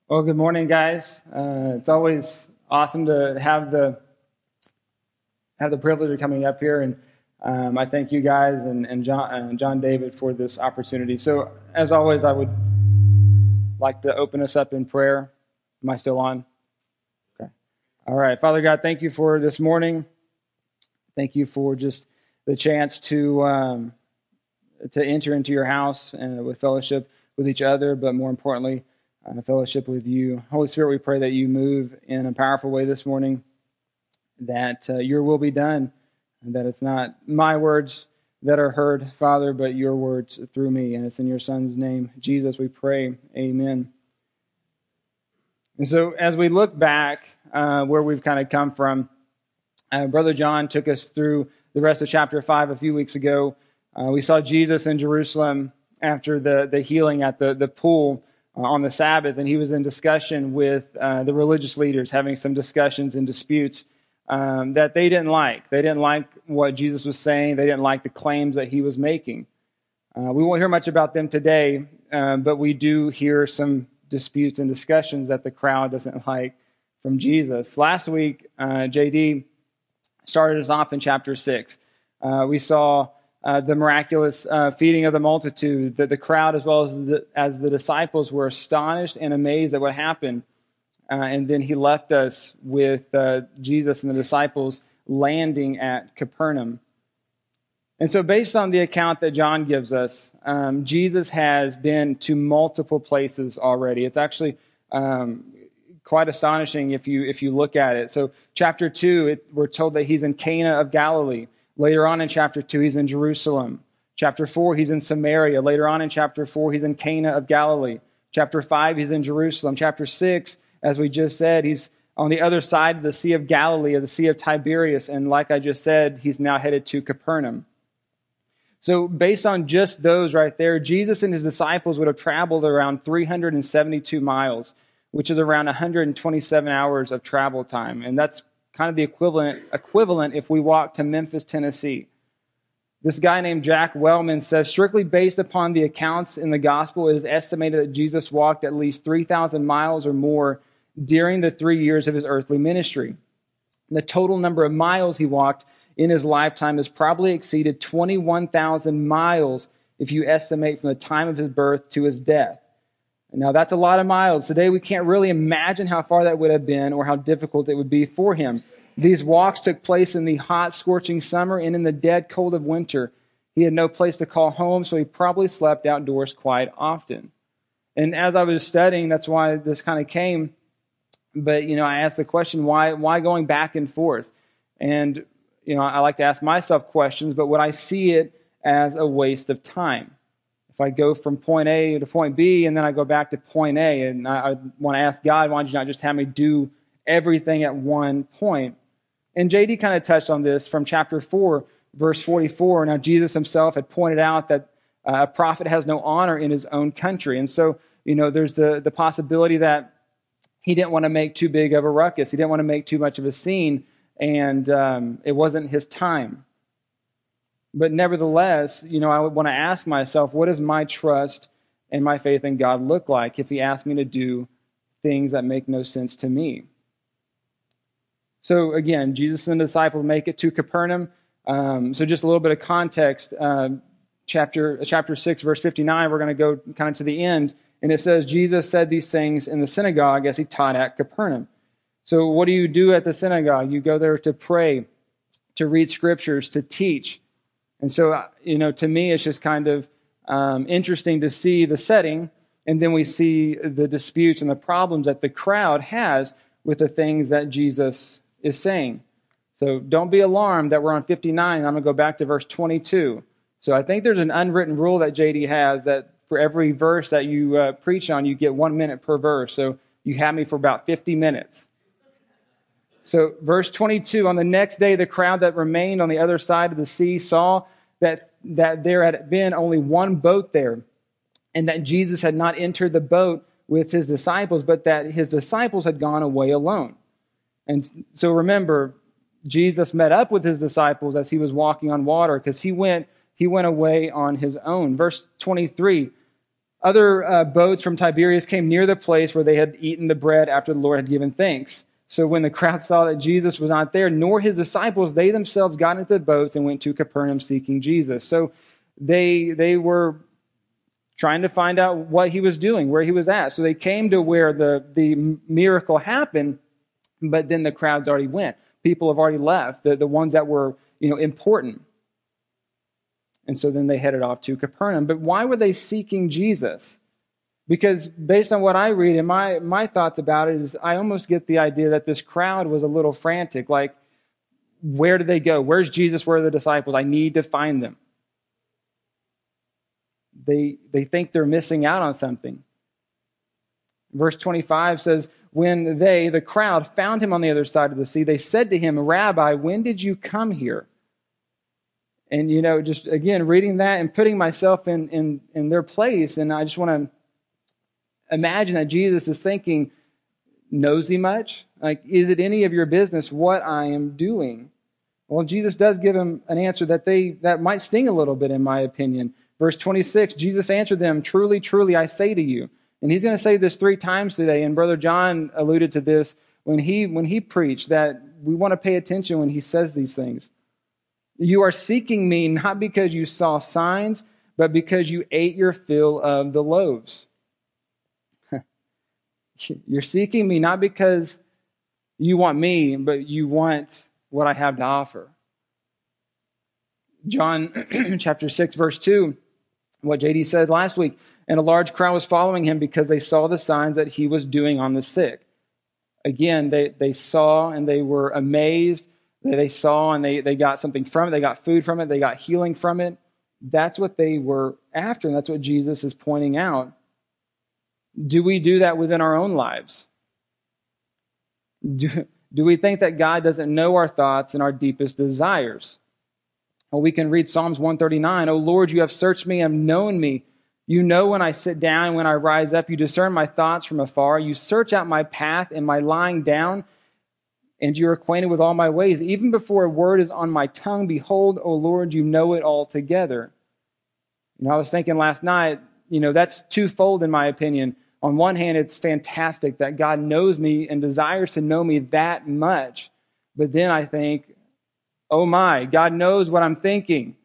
Well, good morning, guys. It's always awesome to have the privilege of coming up here, and I thank you guys and John David for this opportunity. So, as always, I would like to open us up in prayer. Am I still on? Okay. All right, Father God, thank you for this morning. Thank you for just the chance to enter into your house and with fellowship with each other, but more importantly, fellowship with you. Holy Spirit, we pray that you move in a powerful way this morning, that your will be done, and that it's not my words that are heard, Father, but your words through me. And it's in your Son's name, Jesus, we pray. Amen. And so as we look back where we've kind of come from, Brother John took us through the rest of chapter 5 a few weeks ago. We saw Jesus in Jerusalem after the healing at the pool on the Sabbath, and he was in discussion with the religious leaders, having some discussions and disputes that they didn't like. They didn't like what Jesus was saying. They didn't like the claims that he was making. We won't hear much about them today, but we do hear some disputes and discussions that the crowd doesn't like from Jesus. Last week, JD started us off in chapter 6. We saw the miraculous feeding of the multitude, that the crowd as well as the disciples were astonished and amazed at what happened. And then he left us with Jesus and the disciples landing at Capernaum. And so based on the account that John gives us, Jesus has been to multiple places already. It's actually quite astonishing if you look at it. So chapter 2, we're told that he's in Cana of Galilee. Later on in chapter 2, he's in Jerusalem. Chapter 4, he's in Samaria. Later on in chapter 4, he's in Cana of Galilee. Chapter 5, he's in Jerusalem. Chapter 6, as we just said, he's on the other side of the Sea of Galilee, of the Sea of Tiberias. And like I just said, he's now headed to Capernaum. So based on just those right there, Jesus and his disciples would have traveled around 372 miles, which is around 127 hours of travel time. And that's kind of the equivalent if we walk to Memphis, Tennessee. This guy named Jack Wellman says, strictly based upon the accounts in the gospel, it is estimated that Jesus walked at least 3,000 miles or more during the 3 years of his earthly ministry. The total number of miles he walked in his lifetime has probably exceeded 21,000 miles if you estimate from the time of his birth to his death. Now, that's a lot of miles. Today, we can't really imagine how far that would have been or how difficult it would be for him. These walks took place in the hot, scorching summer and in the dead cold of winter. He had no place to call home, so he probably slept outdoors quite often. And as I was studying, that's why this kind of came. But, I asked the question, why going back and forth? And, I like to ask myself questions, but would I see it as a waste of time? If I go from point A to point B and then I go back to point A, and I want to ask God, why don't you not just have me do everything at one point? And JD kind of touched on this from chapter 4, verse 44. Now, Jesus himself had pointed out that a prophet has no honor in his own country. And so, there's the possibility that he didn't want to make too big of a ruckus. He didn't want to make too much of a scene, and it wasn't his time. But nevertheless, I would want to ask myself, what does my trust and my faith in God look like if he asked me to do things that make no sense to me? So again, Jesus and the disciples make it to Capernaum. So just a little bit of context. Chapter 6, verse 59, we're going to go kind of to the end. And it says, Jesus said these things in the synagogue as he taught at Capernaum. So what do you do at the synagogue? You go there to pray, to read scriptures, to teach. And so, to me, it's just kind of interesting to see the setting, and then we see the disputes and the problems that the crowd has with the things that Jesus is saying. So don't be alarmed that we're on 59. I'm going to go back to verse 22. So I think there's an unwritten rule that JD has that for every verse that you preach on, you get 1 minute per verse. So you have me for about 50 minutes. So verse 22, on the next day, the crowd that remained on the other side of the sea saw that there had been only one boat there, and that Jesus had not entered the boat with his disciples, but that his disciples had gone away alone. And so remember, Jesus met up with his disciples as he was walking on water, because he went away on his own. Verse 23, Other boats from Tiberias came near the place where they had eaten the bread after the Lord had given thanks. So when the crowd saw that Jesus was not there, nor his disciples, they themselves got into the boats and went to Capernaum seeking Jesus. So they were trying to find out what he was doing, where he was at. So they came to where the miracle happened, but then the crowds already went. People have already left, the ones that were important. And so then they headed off to Capernaum. But why were they seeking Jesus? Because based on what I read and my thoughts about it is I almost get the idea that this crowd was a little frantic. Like, where did they go? Where's Jesus? Where are the disciples? I need to find them. They think they're missing out on something. Verse 25 says, when they, the crowd, found him on the other side of the sea, they said to him, Rabbi, when did you come here? And, just again, reading that and putting myself in their place, and I just want to imagine that Jesus is thinking, knows he much? Like, is it any of your business what I am doing? Well, Jesus does give him an answer that might sting a little bit, in my opinion. Verse 26, Jesus answered them, truly, truly, I say to you. And he's going to say this 3 times today, and Brother John alluded to this when he preached, that we want to pay attention when he says these things. You are seeking me not because you saw signs, but because you ate your fill of the loaves. You're seeking me not because you want me, but you want what I have to offer. John chapter 6, verse 2, what JD said last week, and a large crowd was following him because they saw the signs that he was doing on the sick. Again, they saw and they were amazed. They saw and they got something from it. They got food from it. They got healing from it. That's what they were after, and that's what Jesus is pointing out. Do we do that within our own lives? Do we think that God doesn't know our thoughts and our deepest desires? Well, we can read Psalms 139. O Lord, you have searched me and have known me. You know when I sit down and when I rise up. You discern my thoughts from afar. You search out my path and my lying down, and you are acquainted with all my ways. Even before a word is on my tongue, behold, O Lord, you know it altogether. I was thinking last night, that's twofold in my opinion. On one hand, it's fantastic that God knows me and desires to know me that much. But then I think, oh my, God knows what I'm thinking.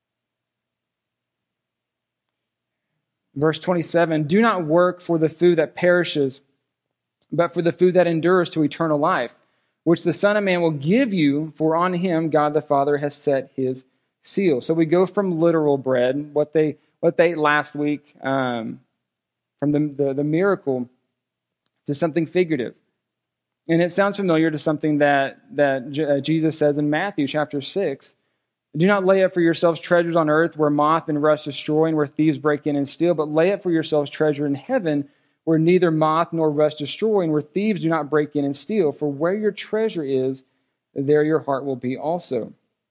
Verse 27, do not work for the food that perishes, but for the food that endures to eternal life, which the Son of Man will give you, for on him God the Father has set his seal. So we go from literal bread, what they ate last week, from the miracle, to something figurative. And it sounds familiar to something that Jesus says in Matthew chapter 6. Do not lay up for yourselves treasures on earth where moth and rust destroy and where thieves break in and steal, but lay up for yourselves treasure in heaven where neither moth nor rust destroy and where thieves do not break in and steal. For where your treasure is, there your heart will be also.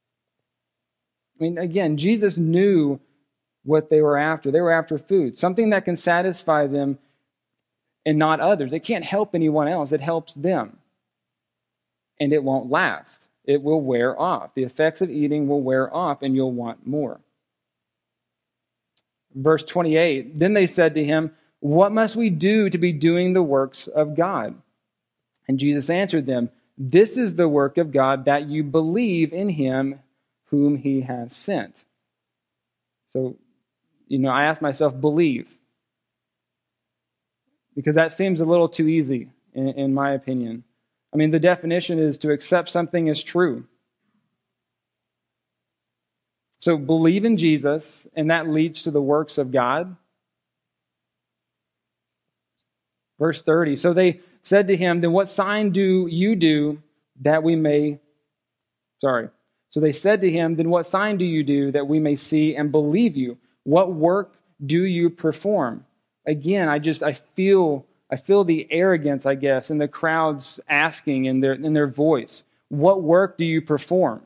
Again, Jesus knew what they were after. They were after food, something that can satisfy them and not others. It can't help anyone else. It helps them. And it won't last. It will wear off. The effects of eating will wear off, and you'll want more. Verse 28, then they said to him, what must we do to be doing the works of God? And Jesus answered them, this is the work of God, that you believe in him whom he has sent. So, I ask myself, believe. Because that seems a little too easy, in my opinion. The definition is to accept something as true. So believe in Jesus, and that leads to the works of God. Verse 30, so they said to him, then what sign do you do that we may... So they said to him, then what sign do you do that we may see and believe you? What work do you perform? Again, I feel the arrogance, I guess, in the crowds asking in their voice. What work do you perform?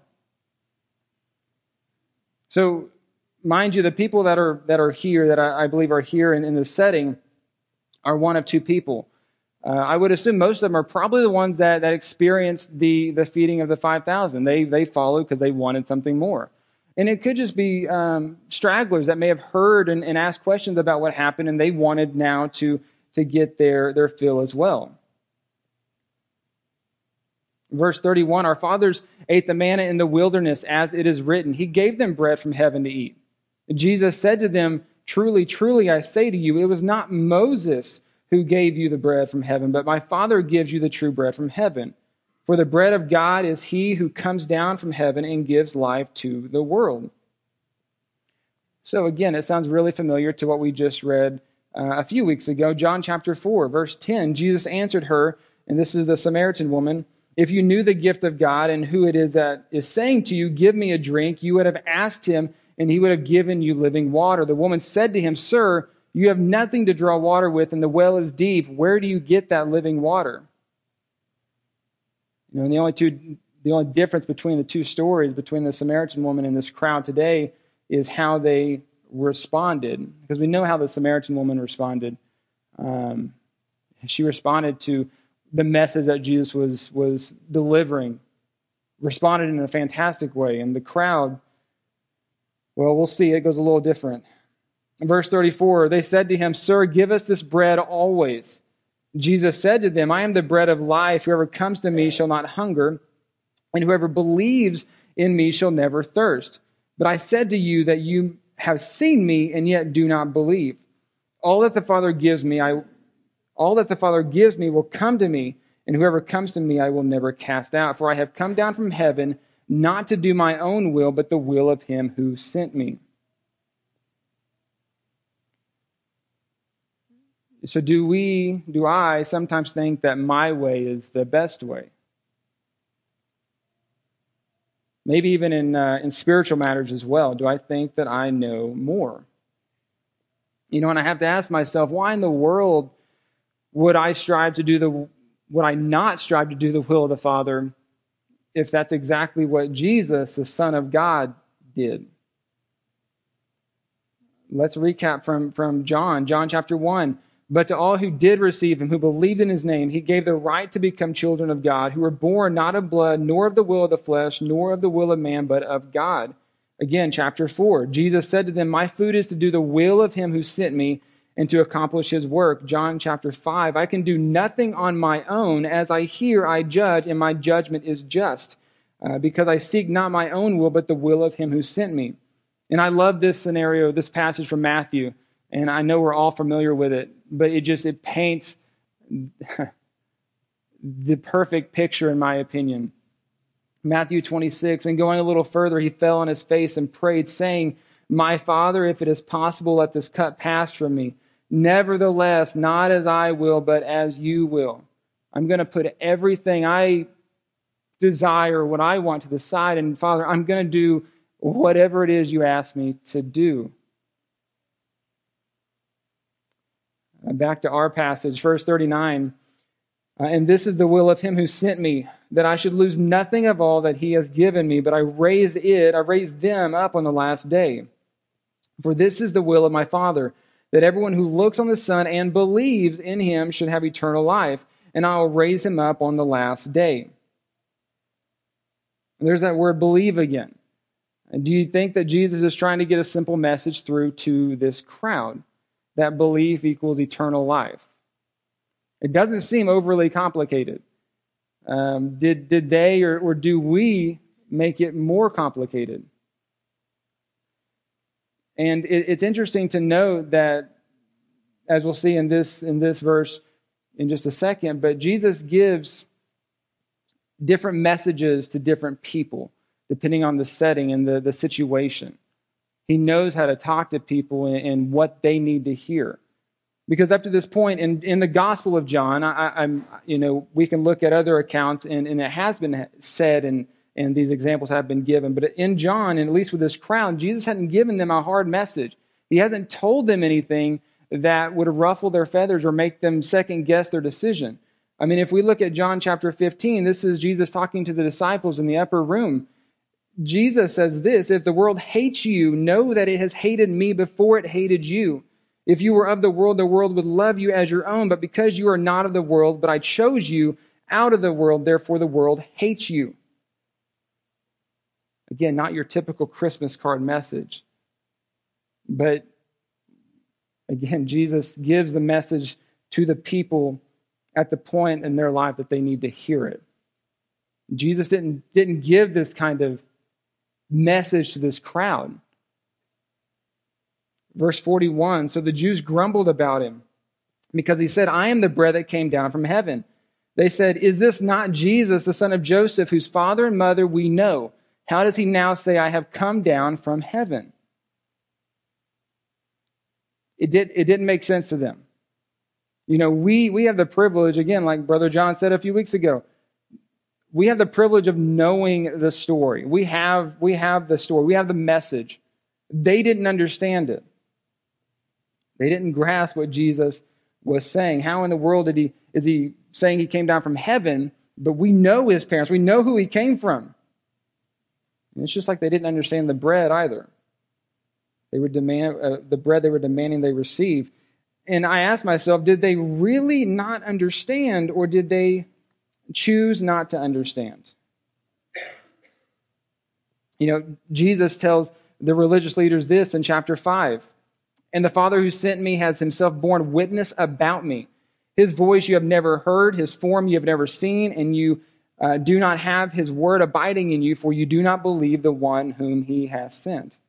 So, mind you, the people that are here, that I believe are here in this setting, are one of two people. I would assume most of them are probably the ones that experienced the feeding of the 5,000. They followed because they wanted something more. And it could just be stragglers that may have heard and asked questions about what happened, and they wanted now to get their fill as well. Verse 31, our fathers ate the manna in the wilderness, as it is written. He gave them bread from heaven to eat. Jesus said to them, truly, truly, I say to you, it was not Moses who gave you the bread from heaven, but my Father gives you the true bread from heaven. For the bread of God is he who comes down from heaven and gives life to the world. So again, it sounds really familiar to what we just read a few weeks ago. John chapter 4, verse 10, Jesus answered her, and this is the Samaritan woman, if you knew the gift of God and who it is that is saying to you, give me a drink, you would have asked him, and he would have given you living water. The woman said to him, Sir, you have nothing to draw water with, and the well is deep. Where do you get that living water? You know, and the only difference between the two stories, between the Samaritan woman and this crowd today, is how they responded. Because we know how the Samaritan woman responded. She responded to the message that Jesus was delivering, responded in a fantastic way. And the crowd, well, we'll see. It goes a little different. In verse 34, they said to him, Sir, give us this bread always. Jesus said to them, I am the bread of life. Whoever comes to me shall not hunger, and whoever believes in me shall never thirst. But I said to you that you have seen me and yet do not believe. All that the Father gives me will come to me, and whoever comes to me I will never cast out. For I have come down from heaven not to do my own will, but the will of him who sent me. So do I sometimes think that my way is the best way? Maybe even in spiritual matters as well. Do I think that I know more? You know, and I have to ask myself, why in the world would I not strive to do the will of the Father if that's exactly what Jesus, the Son of God, did? Let's recap from John chapter 1. But to all who did receive him, who believed in his name, he gave the right to become children of God, who were born not of blood, nor of the will of the flesh, nor of the will of man, but of God. Again, chapter 4. Jesus said to them, my food is to do the will of him who sent me and to accomplish his work. John chapter 5. I can do nothing on my own. As I hear, I judge, and my judgment is just, because I seek not my own will, but the will of him who sent me. And I love this scenario, this passage from Matthew. And I know we're all familiar with it, but it paints the perfect picture, in my opinion. Matthew 26, and going a little further, he fell on his face and prayed, saying, my Father, if it is possible, let this cup pass from me. Nevertheless, not as I will, but as you will. I'm going to put everything I desire, what I want, to the side, and Father, I'm going to do whatever it is you ask me to do. Back to our passage, verse 39. And this is the will of him who sent me, that I should lose nothing of all that he has given me, but I raise them up on the last day. For this is the will of my Father, that everyone who looks on the Son and believes in him should have eternal life, and I will raise him up on the last day. And there's that word believe again. And do you think that Jesus is trying to get a simple message through to this crowd? That belief equals eternal life. It doesn't seem overly complicated. Did they or do we make it more complicated? And it's interesting to note that, as we'll see in this verse in just a second, but Jesus gives different messages to different people, depending on the setting and the situation. He knows how to talk to people and what they need to hear. Because up to this point in the Gospel of John, we can look at other accounts, and it has been said, and these examples have been given. But in John, and at least with this crowd, Jesus hadn't given them a hard message. He hasn't told them anything that would ruffle their feathers or make them second guess their decision. I mean, if we look at John chapter 15, this is Jesus talking to the disciples in the upper room. Jesus says this, if the world hates you, know that it has hated me before it hated you. If you were of the world would love you as your own, but because you are not of the world, but I chose you out of the world, therefore the world hates you. Again, not your typical Christmas card message. But again, Jesus gives the message to the people at the point in their life that they need to hear it. Jesus didn't give this kind of message to this crowd. Verse 41, so the Jews grumbled about him because he said, I am the bread that came down from heaven. They said, is this not Jesus, the son of Joseph, whose father and mother we know? How does he now say, I have come down from heaven? It didn't make sense to them. You know, we have the privilege, again, like Brother John said a few weeks ago, we have the privilege of knowing the story. We have the story. We have the message. They didn't understand it. They didn't grasp what Jesus was saying. How in the world is he saying he came down from heaven, but we know his parents. We know who he came from. And it's just like they didn't understand the bread either. They would demand the bread they were demanding they receive. And I asked myself, did they really not understand, or did they choose not to understand? You know, Jesus tells the religious leaders this in chapter 5. And the Father who sent me has himself borne witness about me. His voice you have never heard, his form you have never seen, and you do not have his word abiding in you, for you do not believe the one whom he has sent.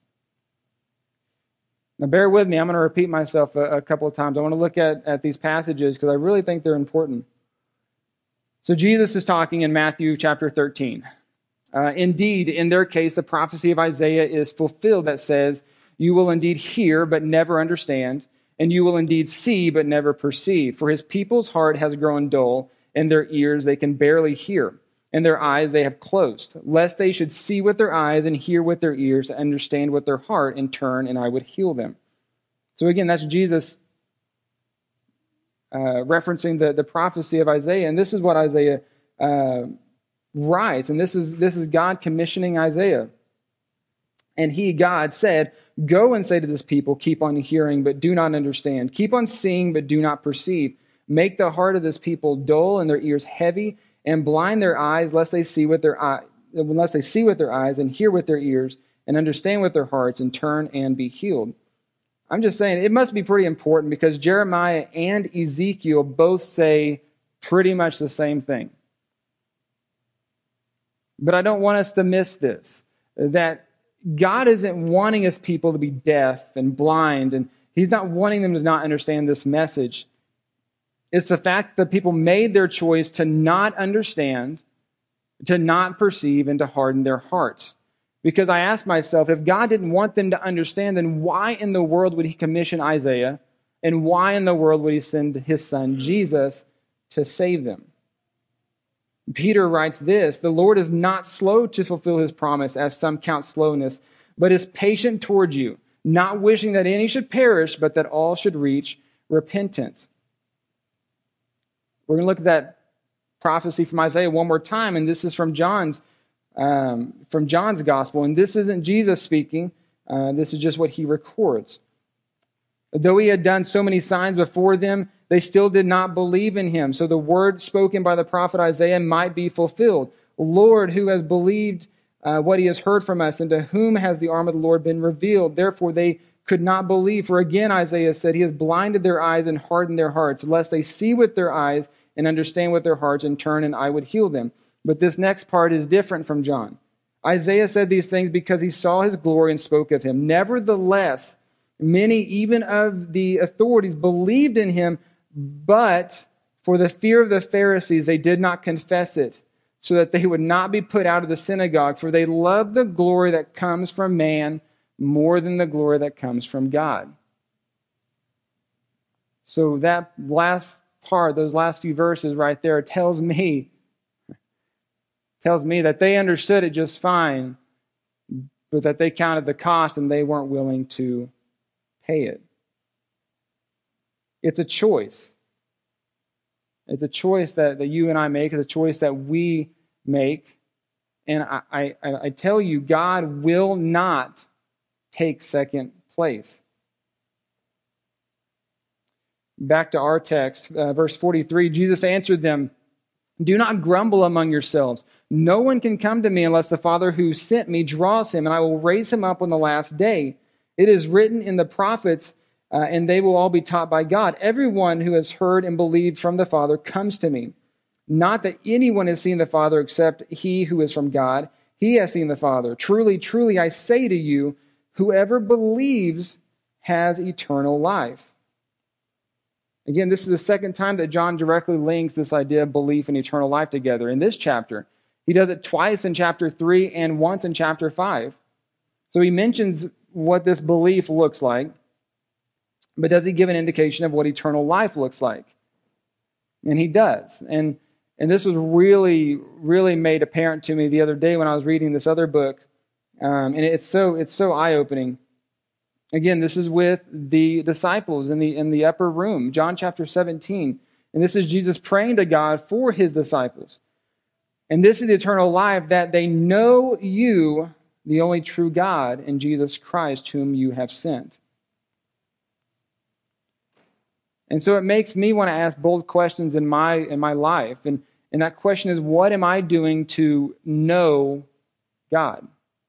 Now bear with me, I'm going to repeat myself a couple of times. I want to look at these passages because I really think they're important. So Jesus is talking in Matthew chapter 13. Indeed, in their case, the prophecy of Isaiah is fulfilled that says, you will indeed hear, but never understand, and you will indeed see, but never perceive. For his people's heart has grown dull, and their ears they can barely hear, and their eyes they have closed, lest they should see with their eyes and hear with their ears, and understand with their heart, and turn, and I would heal them. So again, that's Jesus referencing the prophecy of Isaiah, and this is what Isaiah writes, and this is God commissioning Isaiah. And he, God, said, go and say to this people, keep on hearing, but do not understand. Keep on seeing, but do not perceive. Make the heart of this people dull and their ears heavy, and blind their eyes, lest they see with their eyes and hear with their ears and understand with their hearts and turn and be healed. I'm just saying, it must be pretty important because Jeremiah and Ezekiel both say pretty much the same thing. But I don't want us to miss this, that God isn't wanting his people to be deaf and blind, and he's not wanting them to not understand this message. It's the fact that people made their choice to not understand, to not perceive, and to harden their hearts. Because I asked myself, if God didn't want them to understand, then why in the world would he commission Isaiah? And why in the world would he send his son Jesus to save them? Peter writes this, the Lord is not slow to fulfill his promise, as some count slowness, but is patient toward you, not wishing that any should perish, but that all should reach repentance. We're going to look at that prophecy from Isaiah one more time, and this is from John's gospel, and this isn't Jesus speaking. This is just what he records. Though he had done so many signs before them, they still did not believe in him. So the word spoken by the prophet Isaiah might be fulfilled. Lord, who has believed what he has heard from us, and to whom has the arm of the Lord been revealed? Therefore they could not believe. For again Isaiah said, he has blinded their eyes and hardened their hearts, lest they see with their eyes and understand with their hearts and turn, and I would heal them. But this next part is different from John. Isaiah said these things because he saw his glory and spoke of him. Nevertheless, many, even of the authorities, believed in him, but for the fear of the Pharisees, they did not confess it, so that they would not be put out of the synagogue, for they loved the glory that comes from man more than the glory that comes from God. So that last part, those last few verses right there, tells me that they understood it just fine, but that they counted the cost and they weren't willing to pay it. It's a choice. It's a choice that you and I make. It's a choice that we make. And I tell you, God will not take second place. Back to our text, verse 43, Jesus answered them, Do not grumble among yourselves. No one can come to me unless the Father who sent me draws him, and I will raise him up on the last day. It is written in the prophets, and they will all be taught by God. Everyone who has heard and believed from the Father comes to me. Not that anyone has seen the Father except he who is from God. He has seen the Father. Truly, truly, I say to you, whoever believes has eternal life. Again, this is the second time that John directly links this idea of belief and eternal life together in this chapter. He does it twice in chapter 3 and once in chapter 5. So he mentions what this belief looks like, but does he give an indication of what eternal life looks like? And he does. And this was really, really made apparent to me the other day when I was reading this other book. And it's so eye-opening. Again, this is with the disciples in the upper room, John chapter 17. And this is Jesus praying to God for his disciples. And this is the eternal life, that they know you, the only true God, and Jesus Christ, whom you have sent. And so it makes me want to ask bold questions in my life. And that question is, what am I doing to know God?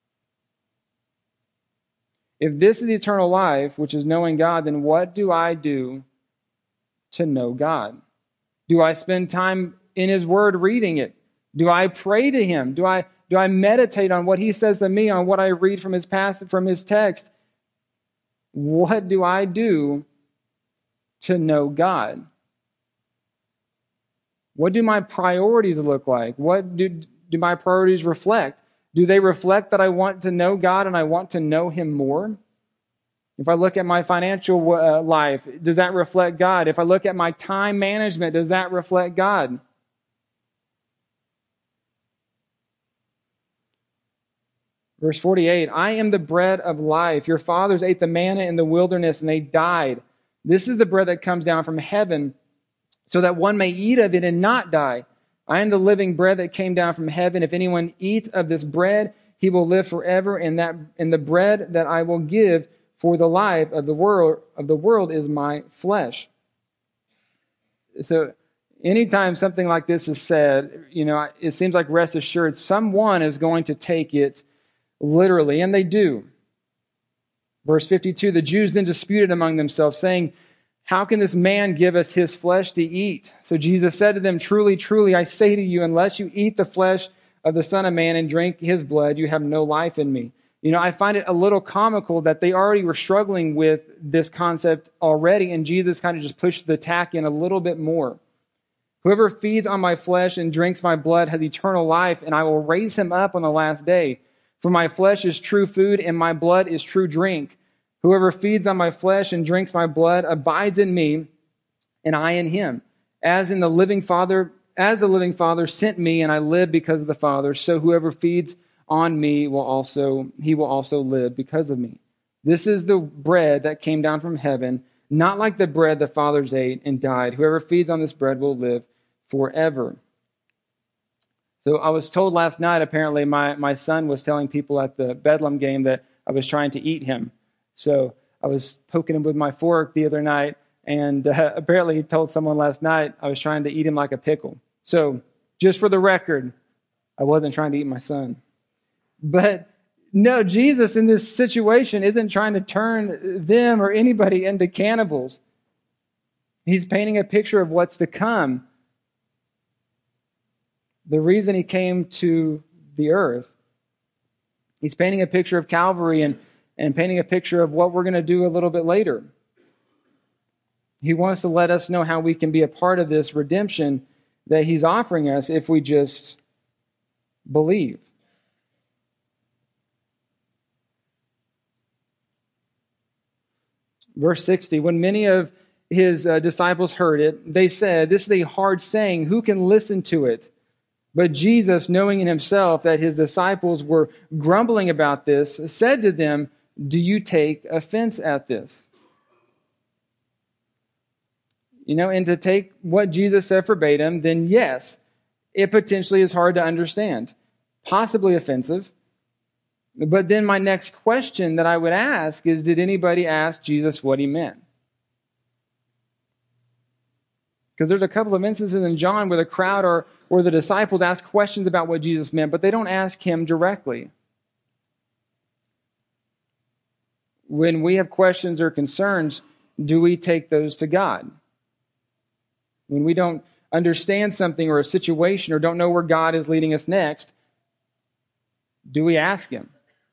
If this is eternal life, which is knowing God, then what do I do to know God? Do I spend time in his word reading it? Do I pray to him? Do I meditate on what he says to me, on what I read from his passage, from his text? What do I do to know God? What do my priorities look like? What do my priorities reflect? Do they reflect that I want to know God and I want to know him more? If I look at my financial life, does that reflect God? If I look at my time management, does that reflect God? Verse 48, I am the bread of life. Your fathers ate the manna in the wilderness and they died. This is the bread that comes down from heaven, so that one may eat of it and not die. I am the living bread that came down from heaven. If anyone eats of this bread, he will live forever. And the bread that I will give for the life of the world is my flesh. So anytime something like this is said, it seems like, rest assured, someone is going to take it literally, and they do. Verse 52, the Jews then disputed among themselves, saying, how can this man give us his flesh to eat? So Jesus said to them, truly, truly, I say to you, unless you eat the flesh of the Son of Man and drink his blood, you have no life in me. I find it a little comical that they already were struggling with this concept already, and Jesus kind of just pushed the tack in a little bit more. Whoever feeds on my flesh and drinks my blood has eternal life, and I will raise him up on the last day. For my flesh is true food, and my blood is true drink. Whoever feeds on my flesh and drinks my blood abides in me, and I in him. As the living Father sent me, and I live because of the Father, so whoever feeds on me will also live because of me. This is the bread that came down from heaven, not like the bread the fathers ate and died. Whoever feeds on this bread will live forever. So I was told last night, apparently my son was telling people at the Bedlam game that I was trying to eat him. So I was poking him with my fork the other night, and apparently he told someone last night I was trying to eat him like a pickle. So just for the record, I wasn't trying to eat my son. But no, Jesus in this situation isn't trying to turn them or anybody into cannibals. He's painting a picture of what's to come. The reason he came to the earth. He's painting a picture of Calvary and painting a picture of what we're going to do a little bit later. He wants to let us know how we can be a part of this redemption that he's offering us if we just believe. Verse 60, when many of his disciples heard it, they said, this is a hard saying, who can listen to it? But Jesus, knowing in himself that his disciples were grumbling about this, said to them, do you take offense at this? And to take what Jesus said verbatim, then yes, it potentially is hard to understand, possibly offensive. But then my next question that I would ask is, did anybody ask Jesus what he meant? Because there's a couple of instances in John where the crowd are or the disciples ask questions about what Jesus meant, but they don't ask him directly. When we have questions or concerns, do we take those to God? When we don't understand something or a situation or don't know where God is leading us next, do we ask him?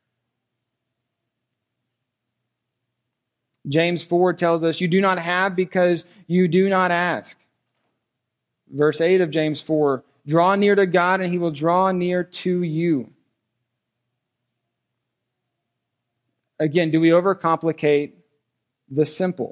James 4 tells us, you do not have because you do not ask. Verse 8 of James 4, draw near to God and he will draw near to you. Again, do we overcomplicate the simple?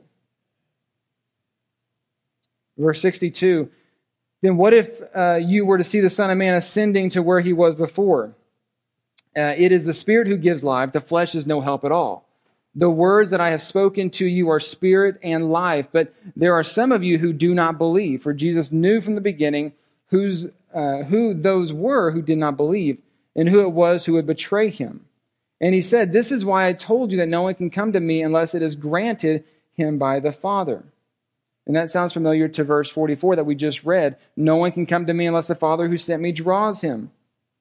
Verse 62, then what if you were to see the Son of Man ascending to where he was before? It is the Spirit who gives life. The flesh is no help at all. The words that I have spoken to you are spirit and life, but there are some of you who do not believe. For Jesus knew from the beginning who those were who did not believe and who it was who would betray him. And he said, this is why I told you that no one can come to me unless it is granted him by the Father. And that sounds familiar to verse 44 that we just read. No one can come to me unless the Father who sent me draws him.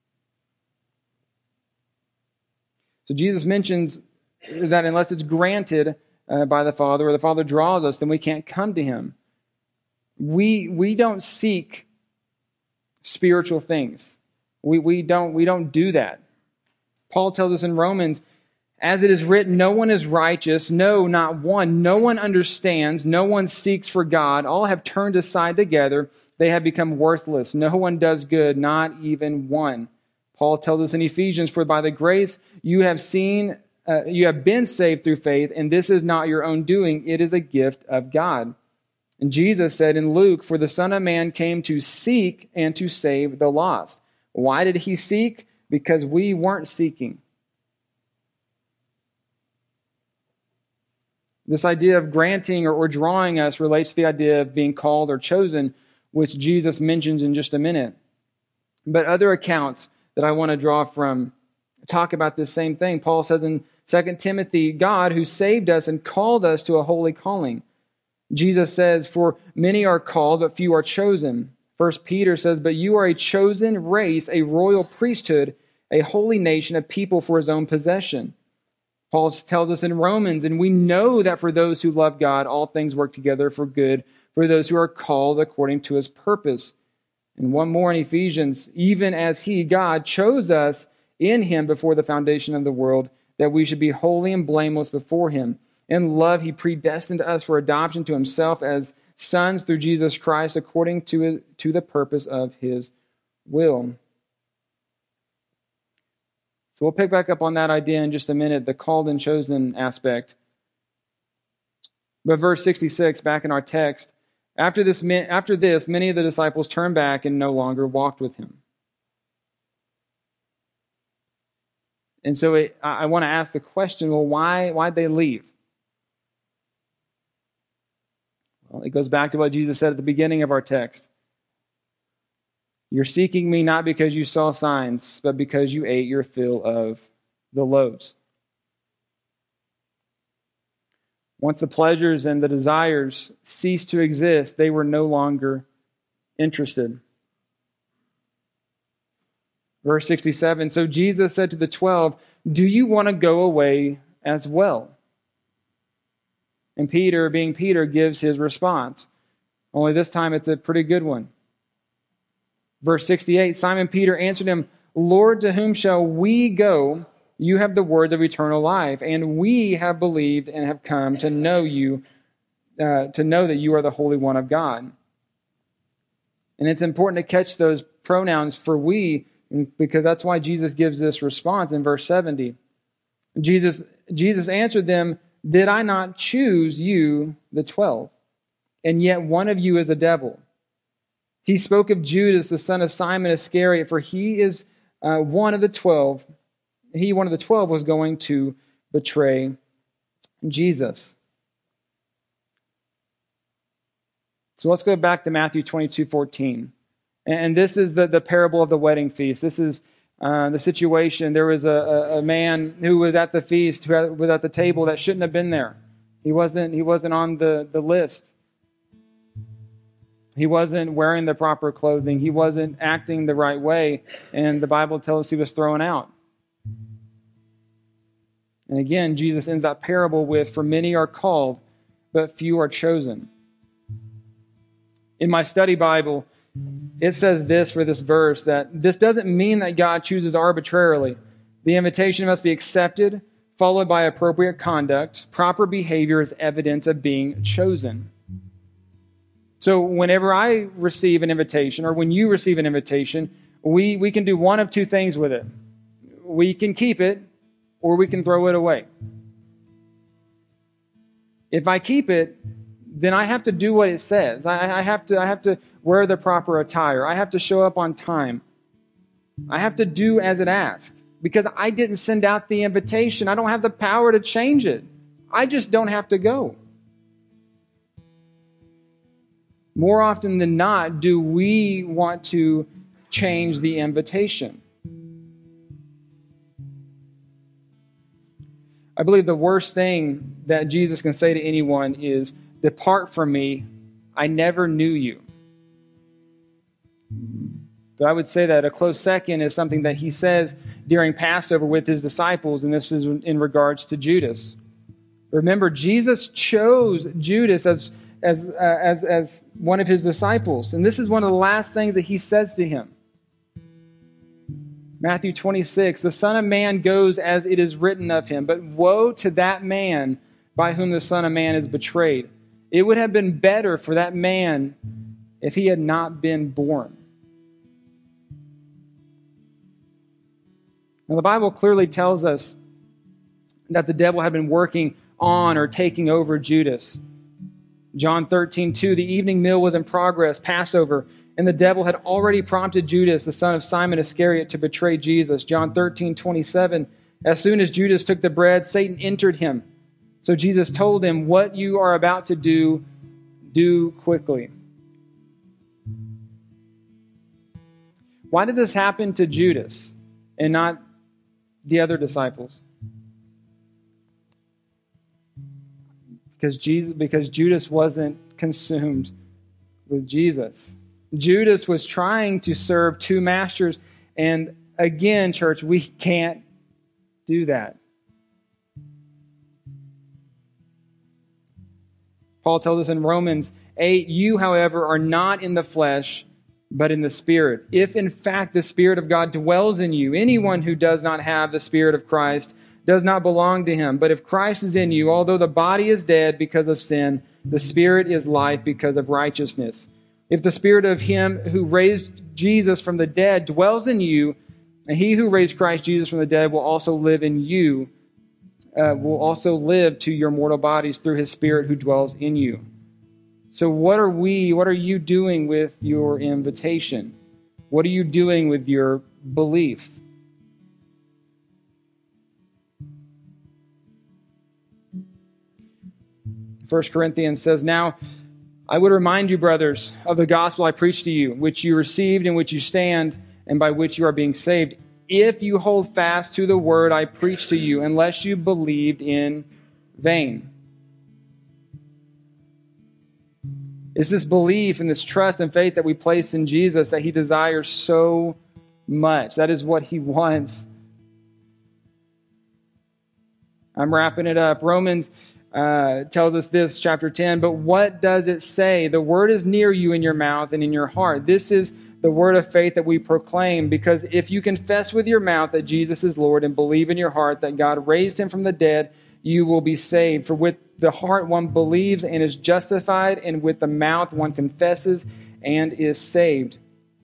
So Jesus mentions that unless it's granted by the Father or the Father draws us, then we can't come to him. We don't seek spiritual things. We don't do that. Paul tells us in Romans, as it is written, no one is righteous, no, not one. No one understands, no one seeks for God. All have turned aside together. They have become worthless. No one does good, not even one. Paul tells us in Ephesians, for by the grace you have been saved through faith, and this is not your own doing. It is a gift of God. And Jesus said in Luke, for the Son of Man came to seek and to save the lost. Why did he seek? Because we weren't seeking. This idea of granting or drawing us relates to the idea of being called or chosen, which Jesus mentions in just a minute. But other accounts that I want to draw from talk about this same thing. Paul says in 2 Timothy, God who saved us and called us to a holy calling. Jesus says, for many are called, but few are chosen. 1 Peter says, but you are a chosen race, a royal priesthood, a holy nation, a people for his own possession. Paul tells us in Romans, and we know that for those who love God, all things work together for good, for those who are called according to his purpose. And one more in Ephesians, even as he, God, chose us in him before the foundation of the world, that we should be holy and blameless before him. In love, he predestined us for adoption to himself as sons through Jesus Christ, according to the purpose of his will. So we'll pick back up on that idea in just a minute, the called and chosen aspect. But verse 66, back in our text, after this, many of the disciples turned back and no longer walked with him. And so I want to ask the question, well, why'd they leave? Well, it goes back to what Jesus said at the beginning of our text. You're seeking me not because you saw signs, but because you ate your fill of the loaves. Once the pleasures and the desires ceased to exist, they were no longer interested. Verse 67, so Jesus said to the 12, do you want to go away as well? And Peter, being Peter, gives his response. Only this time it's a pretty good one. Verse 68, Simon Peter answered him, Lord, to whom shall we go? You have the words of eternal life, and we have believed and have come to know you, to know that you are the Holy One of God. And it's important to catch those pronouns for we, because that's why Jesus gives this response in verse 70. Jesus answered them, did I not choose you, the 12? And yet one of you is a devil. He spoke of Judas, the son of Simon Iscariot, for he is one of the 12. He, one of the 12, was going to betray Jesus. So let's go back to Matthew 22:14. And this is the parable of the wedding feast. This is the situation. There was a man who was at the feast, who was at the table that shouldn't have been there. He wasn't on the list. He wasn't wearing the proper clothing. He wasn't acting the right way. And the Bible tells us he was thrown out. And again, Jesus ends that parable with, "For many are called, but few are chosen." In my study Bible, it says this for this verse, that this doesn't mean that God chooses arbitrarily. The invitation must be accepted, followed by appropriate conduct. Proper behavior is evidence of being chosen. So whenever I receive an invitation, or when you receive an invitation, we can do one of two things with it. We can keep it, or we can throw it away. If I keep it, then I have to do what it says. I have to wear the proper attire. I have to show up on time. I have to do as it asks. Because I didn't send out the invitation. I don't have the power to change it. I just don't have to go. More often than not, do we want to change the invitation? I believe the worst thing that Jesus can say to anyone is, "Depart from me, I never knew you." But I would say that a close second is something that he says during Passover with his disciples, and this is in regards to Judas. Remember, Jesus chose Judas as one of his disciples, and this is one of the last things that he says to him. Matthew 26, "The Son of Man goes as it is written of him, but woe to that man by whom the Son of Man is betrayed. It would have been better for that man if he had not been born." Now, the Bible clearly tells us that the devil had been working on or taking over Judas. John 13:2, "The evening meal was in progress, Passover, and the devil had already prompted Judas, the son of Simon Iscariot, to betray Jesus." John 13:27, "As soon as Judas took the bread, Satan entered him. So Jesus told him, 'What you are about to do, do quickly.'" Why did this happen to Judas and not the other disciples? Because Judas wasn't consumed with Jesus. Judas was trying to serve two masters. And again, church, we can't do that. Paul tells us in Romans 8, "You, however, are not in the flesh, but in the Spirit. If in fact the Spirit of God dwells in you, anyone who does not have the Spirit of Christ does not belong to him. But if Christ is in you, although the body is dead because of sin, the Spirit is life because of righteousness. If the Spirit of him who raised Jesus from the dead dwells in you, and he who raised Christ Jesus from the dead will also live in you, will also live to your mortal bodies through his Spirit who dwells in you." So what are you doing with your invitation? What are you doing with your belief? 1 Corinthians says, "Now I would remind you, brothers, of the gospel I preached to you, which you received, in which you stand, and by which you are being saved, if you hold fast to the word I preached to you, unless you believed in vain." It's this belief and this trust and faith that we place in Jesus that he desires so much. That is what he wants. I'm wrapping it up. Romans tells us this, chapter 10, "But what does it say? The word is near you in your mouth and in your heart. This is the word of faith that we proclaim, because if you confess with your mouth that Jesus is Lord and believe in your heart that God raised him from the dead, you will be saved. For with the heart one believes and is justified, and with the mouth one confesses and is saved."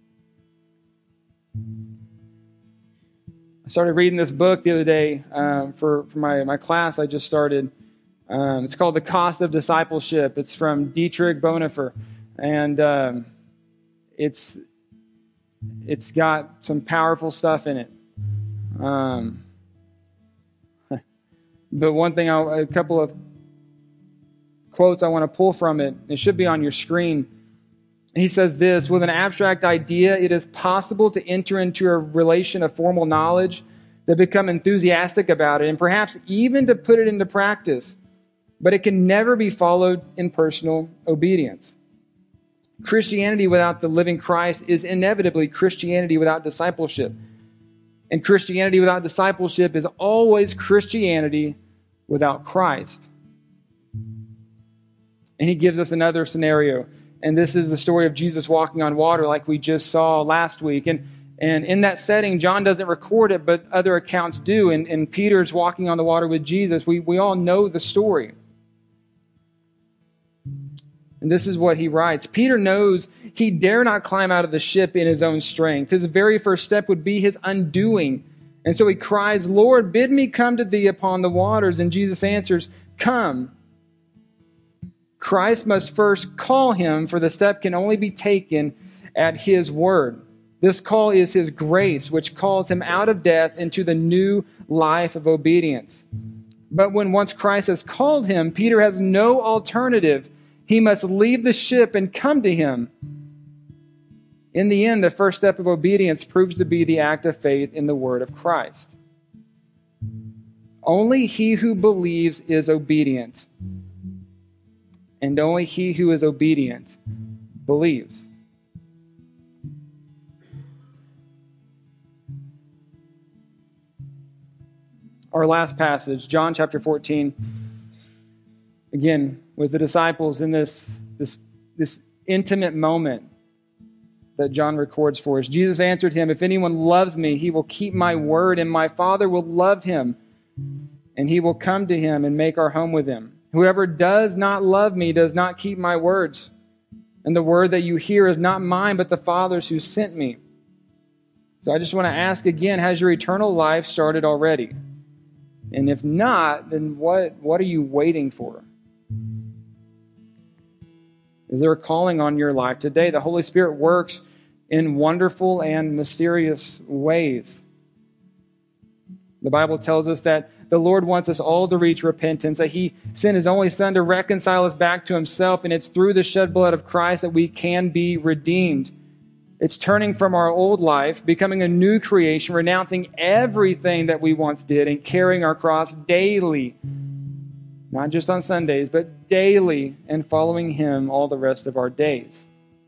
I started reading this book the other day for my class I just started. It's called The Cost of Discipleship. It's from Dietrich Bonhoeffer. And it's got some powerful stuff in it. But one thing, a couple of quotes I want to pull from it. It should be on your screen. He says this: "With an abstract idea, it is possible to enter into a relation of formal knowledge, to become enthusiastic about it, and perhaps even to put it into practice. But it can never be followed in personal obedience. Christianity without the living Christ is inevitably Christianity without discipleship. And Christianity without discipleship is always Christianity without Christ. And he gives us another scenario. And this is the story of Jesus walking on water like we just saw last week. And in that setting, John doesn't record it, but other accounts do. And Peter's walking on the water with Jesus. We all know the story. And this is what he writes. Peter knows he dare not climb out of the ship in his own strength. His very first step would be his undoing. And so he cries, "Lord, bid me come to thee upon the waters." And Jesus answers, "Come." Christ must first call him, for the step can only be taken at his word. This call is his grace, which calls him out of death into the new life of obedience. But when once Christ has called him, Peter has no alternative. He must leave the ship and come to him. In the end, the first step of obedience proves to be the act of faith in the word of Christ. Only he who believes is obedient. And only he who is obedient believes. Our last passage, John chapter 14. Again, with the disciples in this intimate moment that John records for us. Jesus answered him, "If anyone loves me, he will keep my word, and my Father will love him, and he will come to him and make our home with him. Whoever does not love me does not keep my words. And the word that you hear is not mine, but the Father's who sent me." So I just want to ask again, has your eternal life started already? And if not, then what are you waiting for? Is there a calling on your life today? The Holy Spirit works in wonderful and mysterious ways. The Bible tells us that the Lord wants us all to reach repentance, that he sent his only Son to reconcile us back to himself, and it's through the shed blood of Christ that we can be redeemed. It's turning from our old life, becoming a new creation, renouncing everything that we once did, and carrying our cross daily. Not just on Sundays, but daily, and following him all the rest of our days.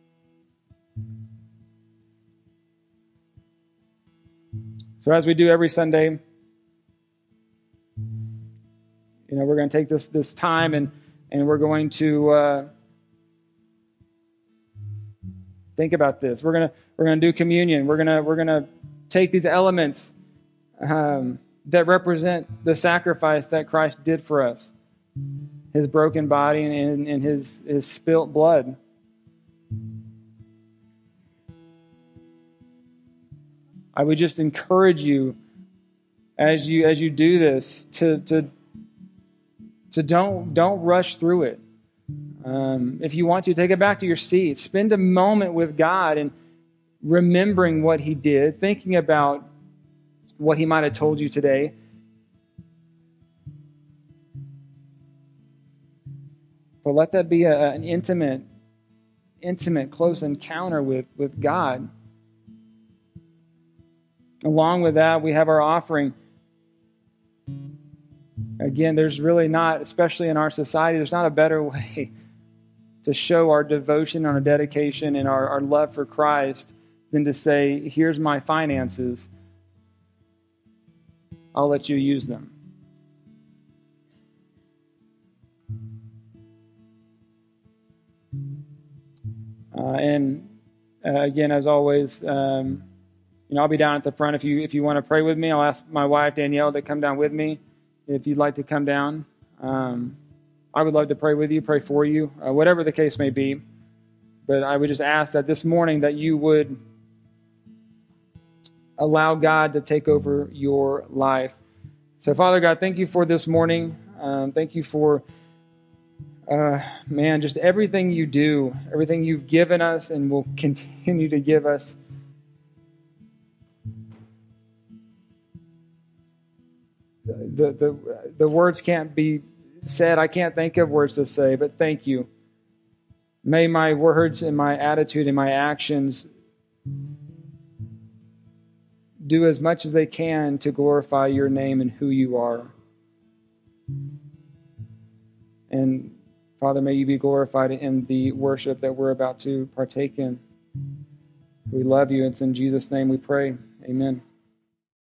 So as we do every Sunday, we're going to take this time and we're going to think about this. We're going to do communion. We're going to take these elements that represent the sacrifice that Christ did for us. His broken body and his spilt blood. I would just encourage you as you do this to don't rush through it. If you want to, take it back to your seat. Spend a moment with God and remembering what he did, thinking about what he might have told you today. But let that be an intimate, close encounter with God. Along with that, we have our offering. Again, there's really not, especially in our society, there's not a better way to show our devotion, our dedication, and our love for Christ than to say, "Here's my finances. I'll let you use them." Again, as always, I'll be down at the front if you want to pray with me. I'll ask my wife Danielle to come down with me if you'd like to come down. I would love to pray with you, pray for you, whatever the case may be. But I would just ask that this morning that you would allow God to take over your life. So, Father God, thank you for this morning. Thank you for just everything you do, everything you've given us and will continue to give us. The words can't be said. I can't think of words to say, but thank you. May my words and my attitude and my actions do as much as they can to glorify your name and who you are. And Father, may you be glorified in the worship that we're about to partake in. We love you. It's in Jesus' name we pray. Amen.